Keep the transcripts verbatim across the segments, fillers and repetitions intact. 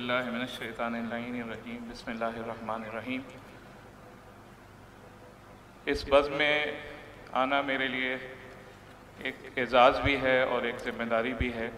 باللہ من الشیطان اللعین الرجیم بسم اللہ الرحمن الرحیم۔ اس بزم میں آنا میرے لیے ایک اعزاز بھی ہے اور ایک ذمہ داری بھی ہے۔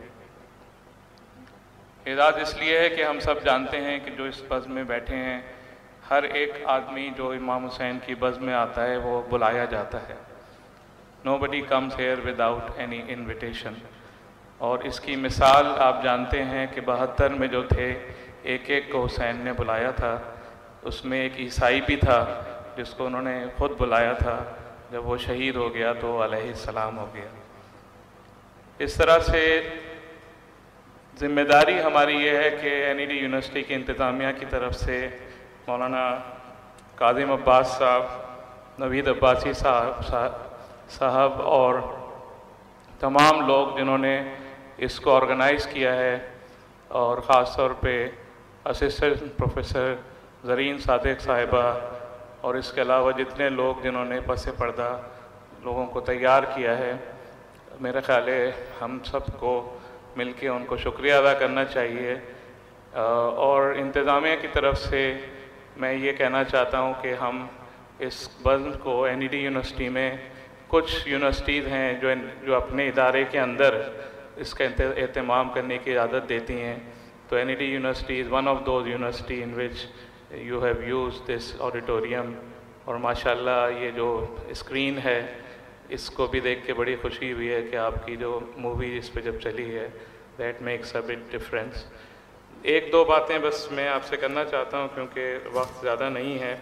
اعزاز اس لیے ہے کہ ہم سب جانتے ہیں کہ جو اس بزم میں بیٹھے ہیں ہر ایک آدمی جو امام حسین کی بزم میں آتا ہے وہ بلایا جاتا ہے۔ Nobody comes here without any invitation۔ اور اس کی مثال آپ جانتے ہیں کہ بہتر میں جو تھے ایک ایک کو حسین نے بلایا تھا، اس میں ایک عیسائی بھی تھا جس کو انہوں نے خود بلایا تھا، جب وہ شہید ہو گیا تو علیہ السلام ہو گیا۔ اس طرح سے ذمہ داری ہماری یہ ہے کہ این ای ڈی یونیورسٹی کی انتظامیہ کی طرف سے مولانا کاظم عباس صاحب، نوید عباسی صاحب صاحب اور تمام لوگ جنہوں نے اس کو آرگنائز کیا ہے، اور خاص طور پہ اسسٹنٹ پروفیسر زرین صادق صاحبہ اور اس کے علاوہ جتنے لوگ جنہوں نے پس پردہ لوگوں کو تیار کیا ہے، میرا خیال ہے ہم سب کو مل کے ان کو شکریہ ادا کرنا چاہیے۔ اور انتظامیہ کی طرف سے میں یہ کہنا چاہتا ہوں کہ ہم اس بزم کو این ای ڈی یونیورسٹی میں، کچھ یونیورسٹیز ہیں جو جو اپنے ادارے کے اندر اس کا اہتمام کرنے کی اجازت دیتی ہیں، تو N E D university is one of those university in which you have use this auditorium. اور ماشاءاللہ یہ جو اسکرین ہے اس کو بھی دیکھ کے بڑی خوشی ہوئی ہے کہ آپ کی جو مووی اس پہ جب چلی ہے، that makes a big difference. ایک دو باتیں بس میں آپ سے کرنا چاہتا ہوں کیونکہ وقت زیادہ نہیں ہے۔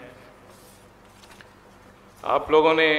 آپ لوگوں نے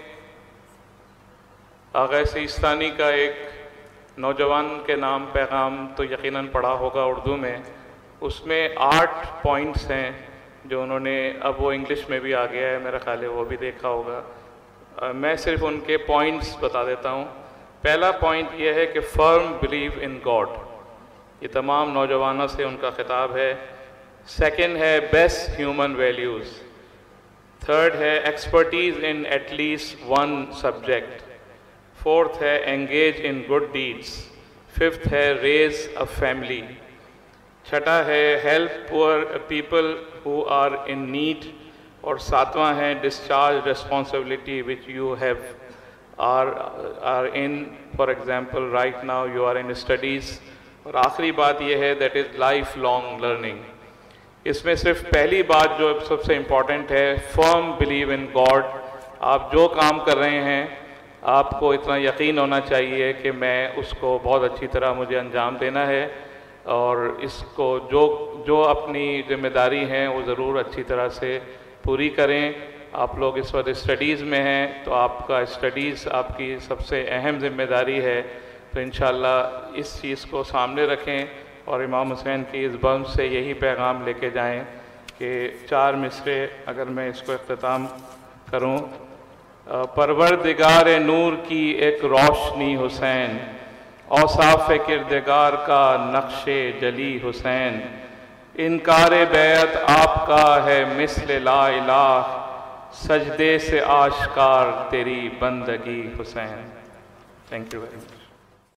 آغا سیستانی کا ایک نوجوان کے نام پیغام تو یقیناً پڑھا ہوگا اردو میں، اس میں آٹھ پوائنٹس ہیں جو انہوں نے، اب وہ انگلش میں بھی آ گیا ہے میرا خیال ہے وہ بھی دیکھا ہوگا، میں صرف ان کے پوائنٹس بتا دیتا ہوں۔ پہلا پوائنٹ یہ ہے کہ فرم بلیو ان گاڈ، یہ تمام نوجوانوں سے ان کا خطاب ہے۔ سیکنڈ ہے بیسٹ ہیومن ویلیوز۔ تھرڈ ہے expertise in at least one subject. Fourth ہے engage in good deeds. Fifth ہے ریز اے فیملی۔ چھٹا ہے help poor people who are in need, اور ساتواں ہے discharge responsibility which you have are are in, for example right now you are in studies. اور آخری بات یہ ہے that is life long learning. اس میں صرف پہلی بات جو سب سے امپورٹنٹ ہے، فرم بلیو ان گاڈ۔ آپ جو کام کر رہے ہیں آپ کو اتنا یقین ہونا چاہیے کہ میں اس کو بہت اچھی طرح مجھے انجام دینا ہے، اور اس کو جو جو اپنی ذمہ داری ہیں وہ ضرور اچھی طرح سے پوری کریں۔ آپ لوگ اس وقت اسٹڈیز میں ہیں تو آپ کا اسٹڈیز آپ کی سب سے اہم ذمہ داری ہے، تو انشاءاللہ اس چیز کو سامنے رکھیں اور امام حسین کی اس بزم سے یہی پیغام لے کے جائیں کہ چار مصرے اگر میں اس کو اختتام کروں، پروردگار نور کی ایک روشنی حسین، اوصاف کردگار کا نقش جلی حسین، انکار بیعت آپ کا ہے مثل لا الہ، سجدے سے آشکار تیری بندگی Hussain. Thank you very much.